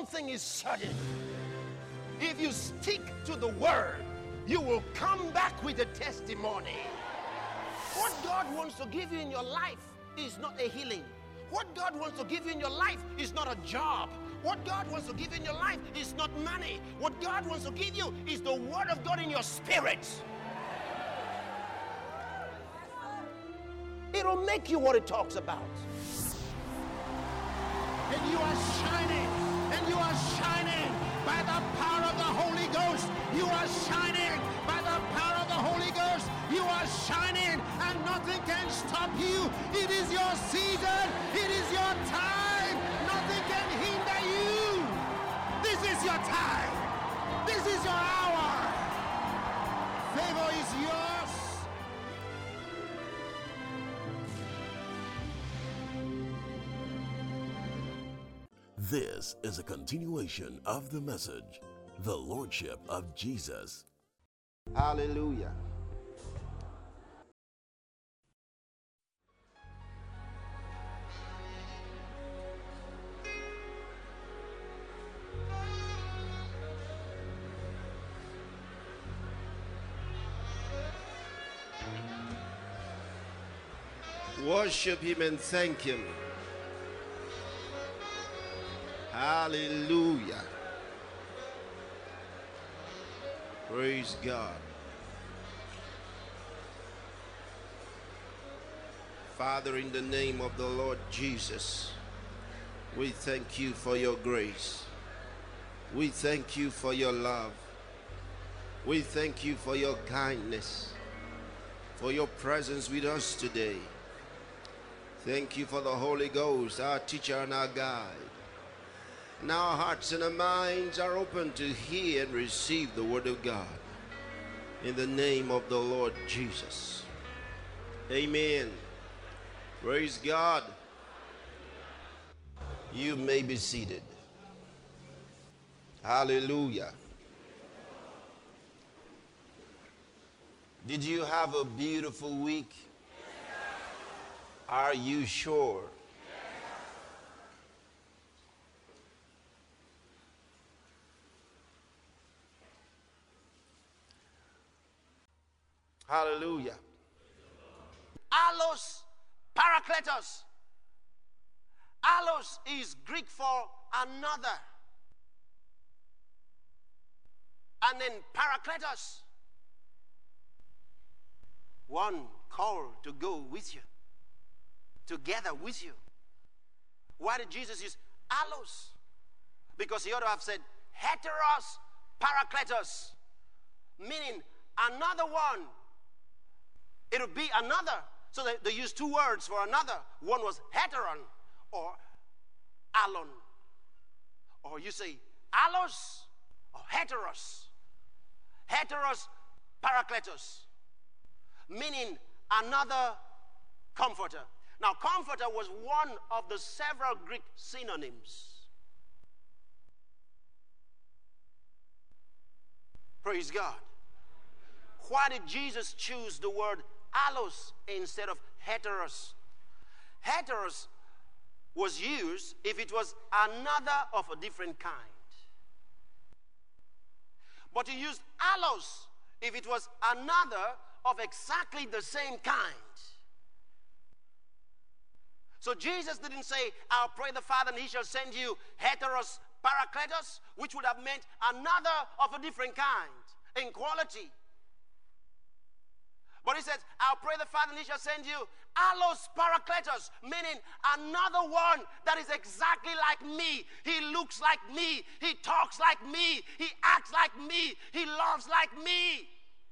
thing is certain. If you stick to the word, you will come back with a testimony. What God wants to give you in your life is not a healing. What God wants to give you in your life is not a job. What God wants to give you in your life is not money. What God wants to give you is the word of God in your spirit. It'll make you what it talks about. And you are shining. And you are shining by the power of the Holy Ghost. You are shining by the power of the Holy Ghost. You are shining and nothing can stop you. It is your season. It is your time. Nothing can hinder you. This is your time. This is your hour. Favor is yours. This is a continuation of the message, The Lordship of Jesus. Hallelujah. Worship him and thank him. Hallelujah. Praise God. Father, in the name of the Lord Jesus, we thank you for your grace. We thank you for your love. We thank you for your kindness, for your presence with us today. Thank you for the Holy Ghost, our teacher and our guide. Now our hearts and our minds are open to hear and receive the word of God. In the name of the Lord Jesus. Amen. Praise God. You may be seated. Hallelujah. Did you have a beautiful week? Are you sure? Hallelujah. Allos parakletos. Allos is Greek for another. And then parakletos, one called to go with you, together with you. Why did Jesus use allos? Because he ought to have said heteros parakletos, meaning another one. It would be another. So they used two words for another. One was heteron or alon. Or you say allos or heteros. Heteros parakletos, meaning another comforter. Now, comforter was one of the several Greek synonyms. Praise God. Why did Jesus choose the word allos instead of heteros? Heteros was used if it was another of a different kind. But he used allos if it was another of exactly the same kind. So Jesus didn't say, I'll pray the Father and he shall send you heteros parakletos, which would have meant another of a different kind in quality. But he says, I'll pray the Father and he shall send you allos parakletos, meaning another one that is exactly like me. He looks like me. He talks like me. He acts like me. He loves like me.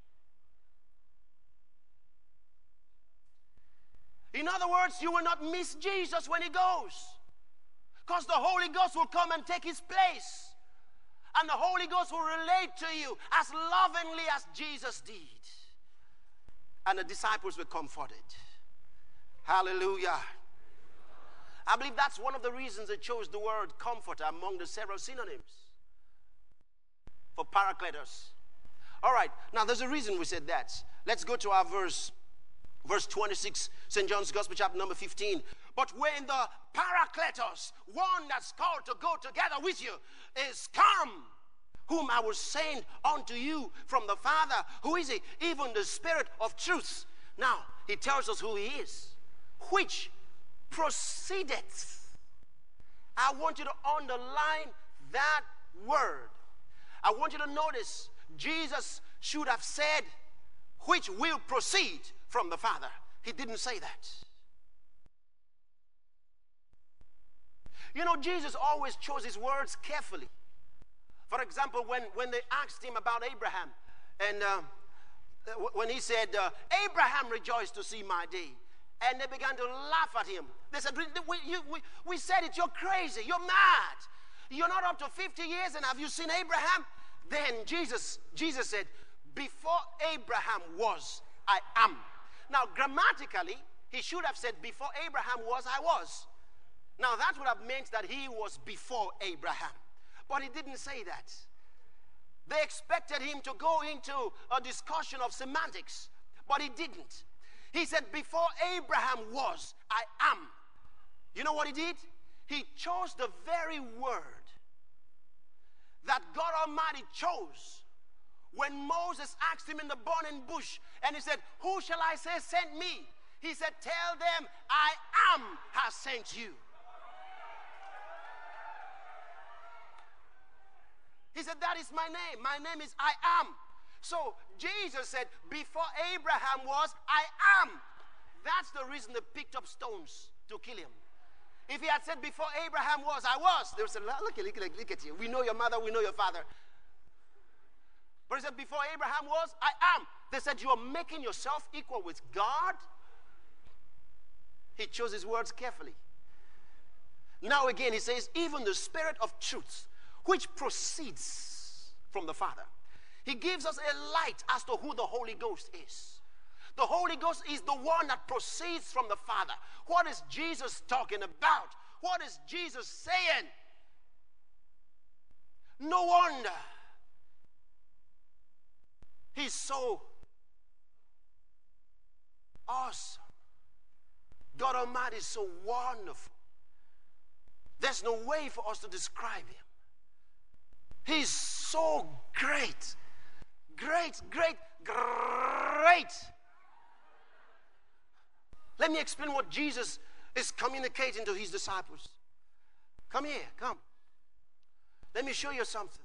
In other words, you will not miss Jesus when he goes, because the Holy Ghost will come and take his place. And the Holy Ghost will relate to you as lovingly as Jesus did. And the disciples were comforted. Hallelujah. I believe that's one of the reasons they chose the word comforter among the several synonyms for parakletos. All right, now there's a reason we said that. Let's go to our verse Verse 26, St. John's Gospel, chapter number 15. But when the Paracletos, one that's called to go together with you, is come, whom I will send unto you from the Father. Who is he? Even the Spirit of truth. Now, he tells us who he is. Which proceedeth. I want you to underline that word. I want you to notice Jesus should have said, which will proceed from the Father. He didn't say that. You know, Jesus always chose his words carefully. For example, when they asked him about Abraham, and when he said, Abraham rejoiced to see my day, and they began to laugh at him. They said, we said it, you're crazy, you're mad. You're not up to 50 years, and have you seen Abraham? Then Jesus said, before Abraham was, I am. Now, grammatically, he should have said, before Abraham was, I was. Now, that would have meant that he was before Abraham. But he didn't say that. They expected him to go into a discussion of semantics, but he didn't. He said, before Abraham was, I am. You know what he did? He chose the very word that God Almighty chose when Moses asked him in the burning bush, and he said, who shall I say sent me? He said, tell them, I am has sent you. He said, that is my name. My name is I am. So Jesus said, before Abraham was, I am. That's the reason they picked up stones to kill him. If he had said, before Abraham was, I was, they would say, look at you. We know your mother, we know your father. But he said, before Abraham was, I am. They said, you are making yourself equal with God. He chose his words carefully. Now again, he says, even the Spirit of truth, which proceeds from the Father. He gives us a light as to who the Holy Ghost is. The Holy Ghost is the one that proceeds from the Father. What is Jesus talking about? What is Jesus saying? No wonder he's so awesome. God Almighty is so wonderful. There's no way for us to describe him. He's so great. Great, great, great. Let me explain what Jesus is communicating to his disciples. Come here, come. Let me show you something.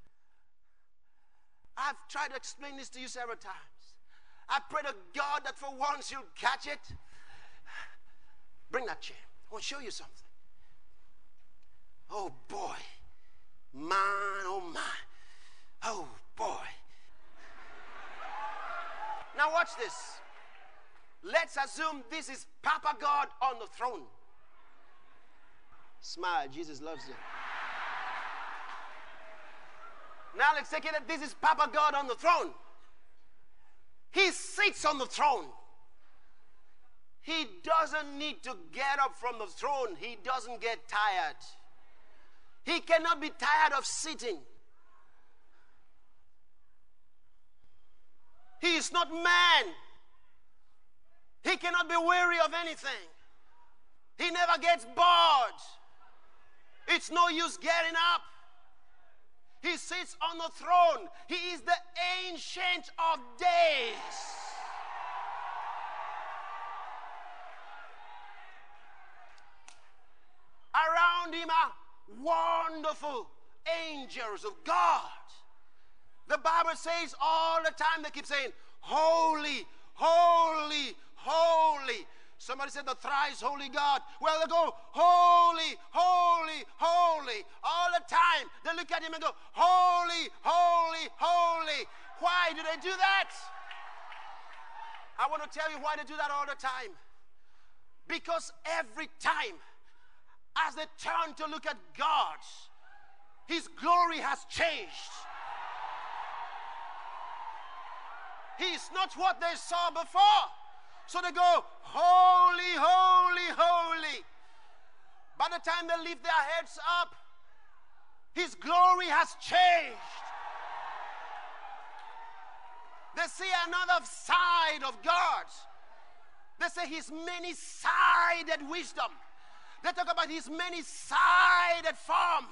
I've tried to explain this to you several times. I pray to God that for once you'll catch it. Bring that chair. I want to show you something. Oh boy. Man, oh my. Oh boy. Now watch this. Let's assume this is Papa God on the throne. Smile, Jesus loves you. Now let's take it that this is Papa God on the throne. He sits on the throne. He doesn't need to get up from the throne. He doesn't get tired. He cannot be tired of sitting. He is not man. He cannot be weary of anything. He never gets bored. It's no use getting up. He sits on the throne. He is the Ancient of Days. Around him are wonderful angels of God. The Bible says all the time, they keep saying, holy, holy, holy. Somebody said the thrice holy God. Well, they go, holy, holy, holy. All the time, they look at him and go, holy, holy, holy. Why do they do that? I want to tell you why they do that all the time. Because every time, as they turn to look at God, his glory has changed. He's not what they saw before. So they go, holy, holy, holy. By the time they lift their heads up, his glory has changed. They see another side of God. They say his many-sided wisdom. They talk about his many-sided form.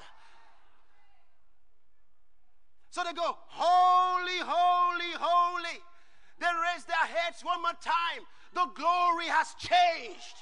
So they go, holy, holy, holy. They raise their heads one more time. The glory has changed.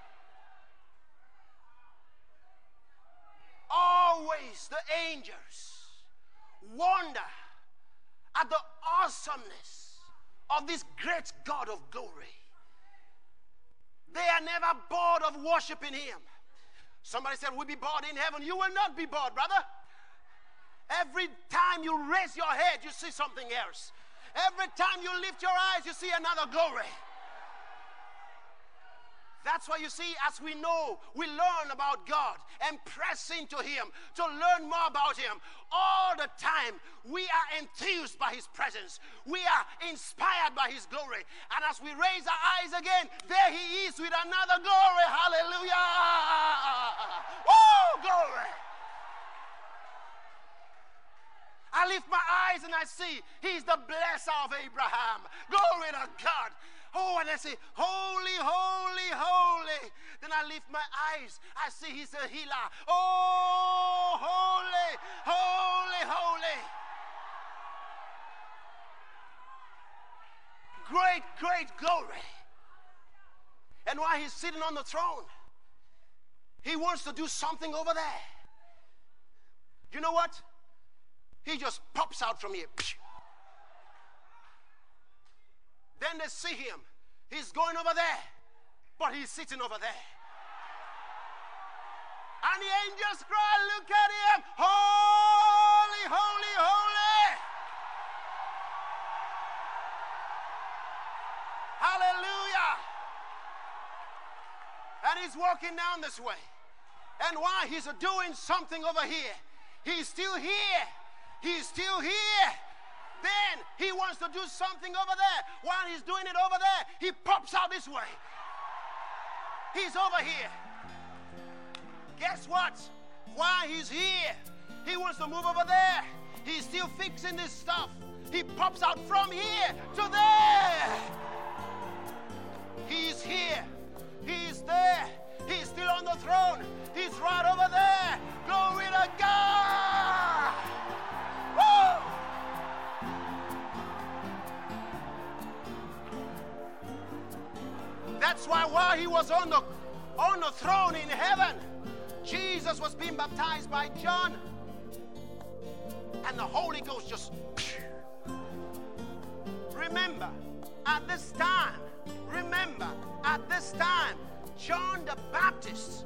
Always the angels wonder at the awesomeness of this great God of glory. They are never bored of worshiping him. Somebody said, we'll be bored in heaven. You will not be bored, brother. Every time you raise your head, you see something else. Every time you lift your eyes, you see another glory. That's why you see, as we know, we learn about God and press into him to learn more about him. All the time, we are enthused by his presence. We are inspired by his glory. And as we raise our eyes again, there he is with another glory. Hallelujah! Woo! Glory! I lift my eyes and I see he's the blesser of Abraham. Glory to God. Oh, and I say, holy, holy, holy. Then I lift my eyes. I see he's a healer. Oh, holy, holy, holy. Great, great glory. And while he's sitting on the throne, he wants to do something over there. You know what? He just pops out from here. Then they see him. He's going over there, but he's sitting over there. And the angels cry, look at him. Holy, holy, holy. Hallelujah. And he's walking down this way. And while he's doing something over here, he's still here. He's still here. Then he wants to do something over there. While he's doing it over there, he pops out this way. He's over here. Guess what? While he's here, he wants to move over there. He's still fixing this stuff. He pops out from here to there. He's here. He's there. He's still on the throne. He's right over there. Glory to God. Woo! That's why while he was on the throne in heaven, Jesus was being baptized by John. And the Holy Ghost just... Remember, at this time, John the Baptist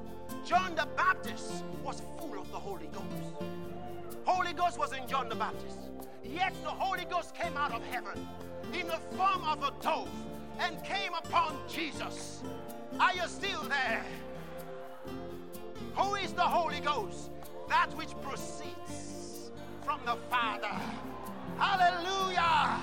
was full of the Holy Ghost. Holy Ghost was in John the Baptist. Yet the Holy Ghost came out of heaven in the form of a dove and came upon Jesus. Are you still there? Who is the Holy Ghost? That which proceeds from the Father. Hallelujah!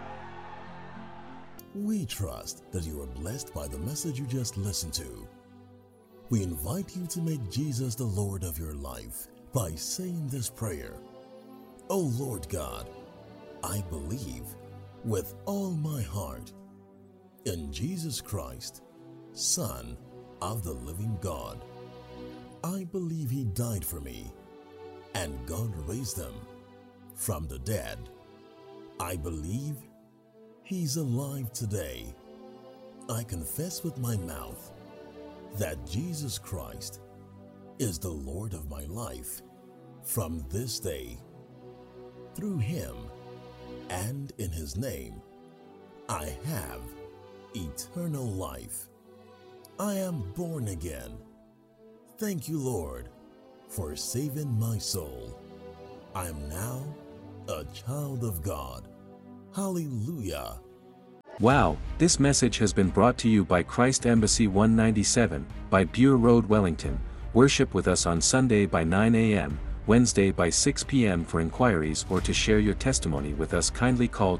We trust that you are blessed by the message you just listened to. We invite you to make Jesus the Lord of your life by saying this prayer. Oh Lord God, I believe with all my heart in Jesus Christ, Son of the living God. I believe he died for me and God raised him from the dead. I believe he's alive today. I confess with my mouth that Jesus Christ is the Lord of my life from this day. Through him and in his name, I have eternal life. I am born again. Thank you, Lord, for saving my soul. I am now a child of God. Hallelujah. Wow, this message has been brought to you by Christ Embassy 197, by Bure Road, Wellington. Worship with us on Sunday by 9 a.m., Wednesday by 6 p.m. For inquiries or to share your testimony with us, kindly call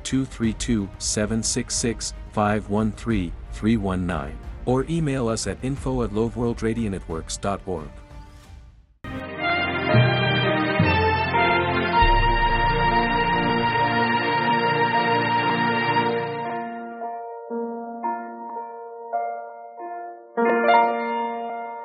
232-766-513-319 or email us at info@loveworldradionetworks.org.